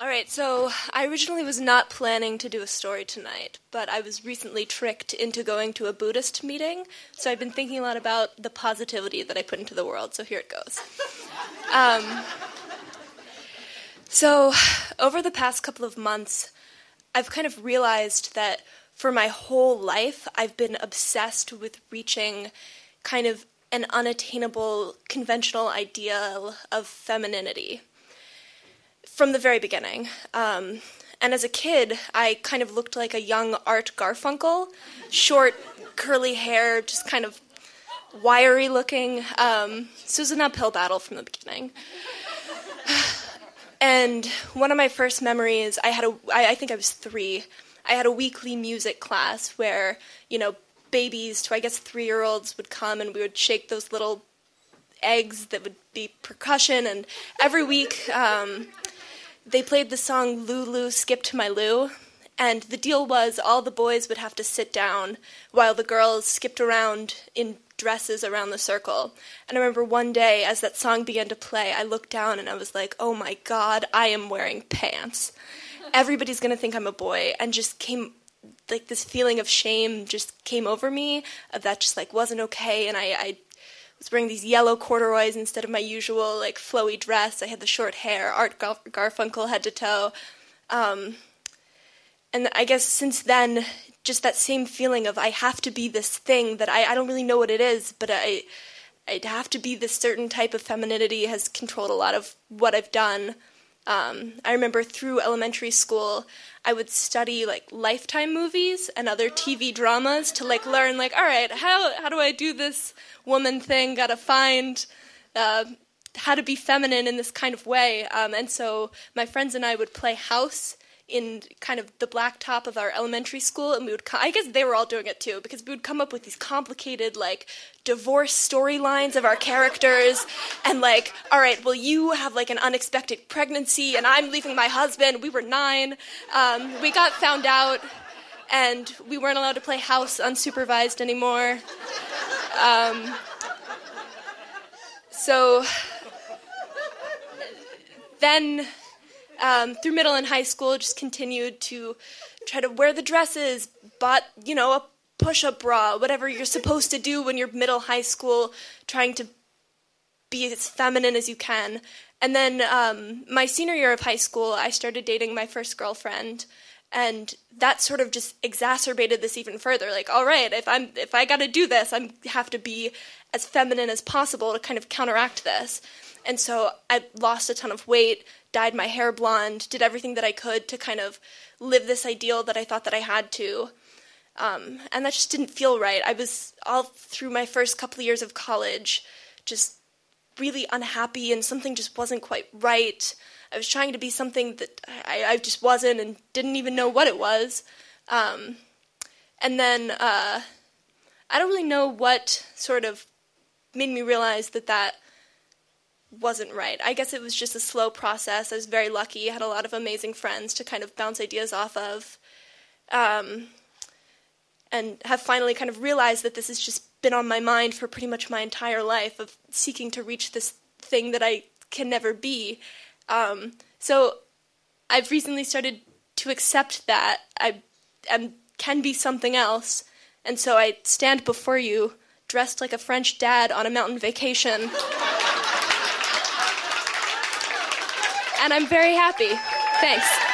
All right, so I originally was not planning to do a story tonight, but I was recently tricked into going to a Buddhist meeting, so I've been thinking a lot about the positivity that I put into the world, so here it goes. So over the past couple of months, I've kind of realized that for my whole life, I've been obsessed with reaching kind of an unattainable, conventional ideal of femininity from the very beginning. And as a kid, I kind of looked like a young Art Garfunkel, short, curly hair, just kind of wiry looking. So it was an uphill battle from the beginning. And one of my first memories, I think I was 3, I had a weekly music class where, babies to, 3-year-olds would come and we would shake those little eggs that would be percussion. And every week they played the song Lulu, Skip to My Lou. And the deal was all the boys would have to sit down while the girls skipped around in dresses around the circle. And I remember one day as that song began to play, I looked down and I was like, oh my God, I am wearing pants. Everybody's going to think I'm a boy. And just came, like this feeling of shame just came over me, of that just like wasn't okay. And I was wearing these yellow corduroys instead of my usual like flowy dress. I had the short hair, Art Garfunkel head to toe. And I guess since then, just that same feeling of I have to be this thing that I don't really know what it is, but I'd have to be this certain type of femininity has controlled a lot of what I've done. I remember through elementary school, I would study like Lifetime movies and other TV dramas to like learn like, all right, how do I do this woman thing? Gotta find how to be feminine in this kind of way. And so my friends and I would play house in kind of the blacktop of our elementary school, and we would I guess they were all doing it too, because we would come up with these complicated like divorce storylines of our characters, and like, all right, well, you have like an unexpected pregnancy and I'm leaving my husband. We were 9. We got found out and we weren't allowed to play house unsupervised anymore. So then through middle and high school, just continued to try to wear the dresses, bought, a push-up bra, whatever you're supposed to do when you're middle high school, trying to be as feminine as you can. And then my senior year of high school, I started dating my first girlfriend, and that sort of just exacerbated this even further. Like, all right, if I got to do this, I have to be as feminine as possible to kind of counteract this. And so I lost a ton of weight, dyed my hair blonde, did everything that I could to kind of live this ideal that I thought that I had to. And that just didn't feel right. I was all through my first couple of years of college just really unhappy, and something just wasn't quite right. I was trying to be something that I just wasn't and didn't even know what it was. And then I don't really know what sort of made me realize that wasn't right. I guess it was just a slow process. I was very lucky. I had a lot of amazing friends to kind of bounce ideas off of. And have finally kind of realized that this has just been on my mind for pretty much my entire life, of seeking to reach this thing that I can never be. So I've recently started to accept that I can be something else. And so I stand before you dressed like a French dad on a mountain vacation. And I'm very happy. Thanks.